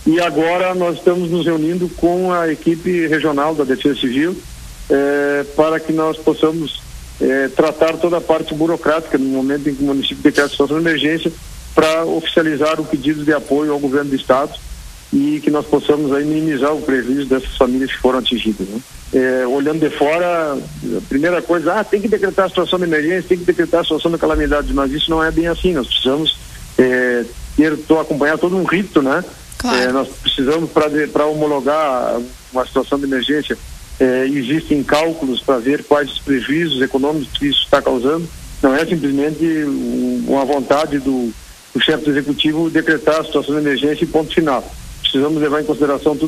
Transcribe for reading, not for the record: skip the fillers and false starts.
E agora nós estamos nos reunindo com a equipe regional da Defesa Civil para que nós possamos tratar toda a parte burocrática no momento em que o município declara situação de emergência, para oficializar o pedido de apoio ao governo do estado e que nós possamos aí minimizar o prejuízo dessas famílias que foram atingidas, né? Olhando de fora, a primeira coisa, tem que decretar a situação de emergência, tem que decretar a situação de calamidade, mas isso não é bem assim. Nós precisamos acompanhar todo um rito, né? Claro. Nós precisamos, para homologar uma situação de emergência, existem cálculos para ver quais os prejuízos econômicos que isso está causando. Não é simplesmente uma vontade do chefe do executivo decretar a situação de emergência e ponto final. Precisamos levar em consideração tudo